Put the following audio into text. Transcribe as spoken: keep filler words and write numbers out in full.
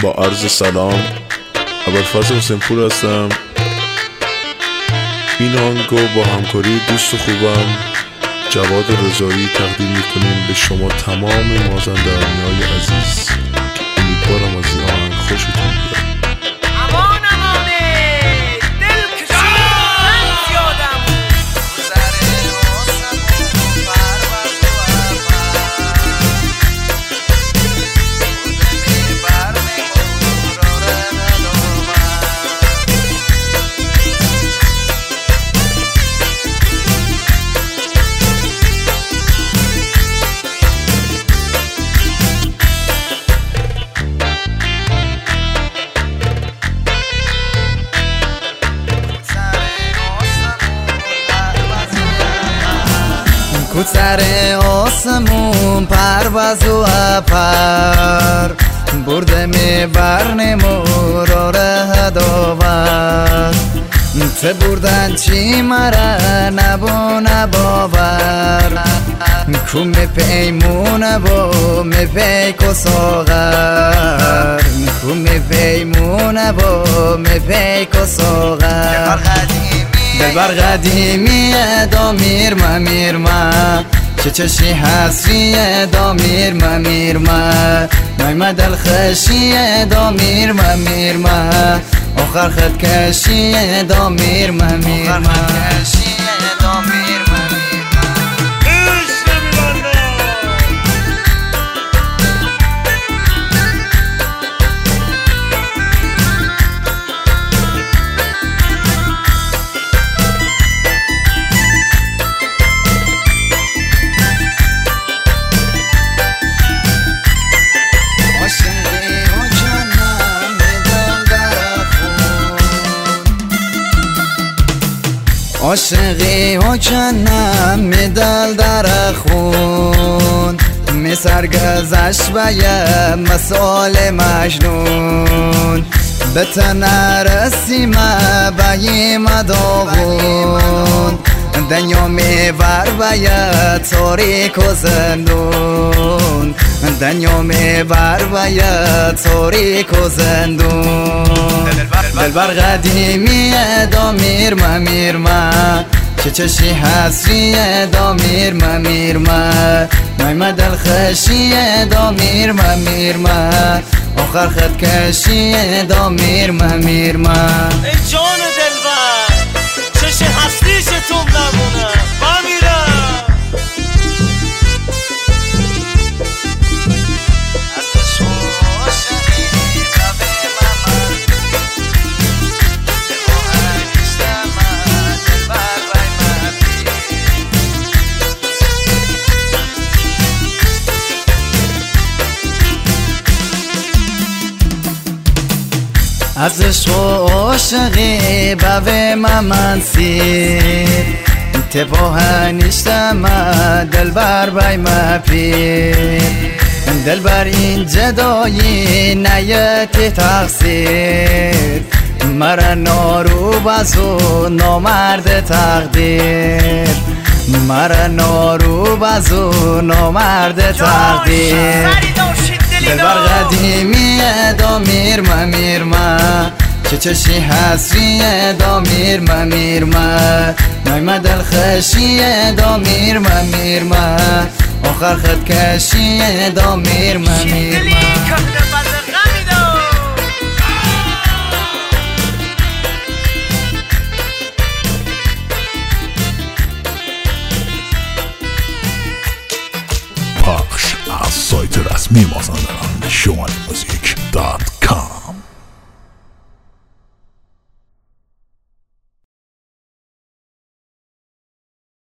با عرض سلام، ابوالفضل حسین پور هستم. این آهنگو با همکاری دوست خوبم جواد رضایی تقدیم میکنیم به شما تمام مازندرانی‌های عزیز که امیدوارم از این آهنگ خوشتون بیاد. کو سر آسمون پرواز و پر برده می برن مورا ره داور ته بردن چی مرا نبو نباور کو می پیمونه با می پیک و ساغر کو می پیمونه با می پیک و ساغر دلبر قدیمیه دامیر ما میر ما چه چشی حسریه دامیر ما میر ما نایمه دل خشیه دامیر ما میر ما آخر خد کشیه دامیر ما میر ما عاشقی و کنم می دل در خون می سرگذشت بیم مسئول مجنون به تنرسیم بیم داغون دنیا می بر باید تاریک و زندون دنیا می بر باید تاریک و زندون دلبر قدیمیه دامیر ما میر ما چه چشی حسریه دامیر ما میر ما نایمه دل خشیه دامیر ما میر ما آخر خد کشیه دامیر ما میر ما ای جان دلبر چشی حسریشتون نمونه بمیرم از عشق و عاشقی بوی من سیر تپاه نیشتم دلبر بای ما پیر دلبر این جدایی نیتی تقصیر مرا نارو بزو نامرد تقدیر مرا نارو بزو نامرد تقدیر دلبر قدیمیه دامیر ما میر ما چه چشی حسریه دامیر ما میر ما نایمه دل خشیه دامیر ما میر ما آخر خد کشیه دامیر ما میر ما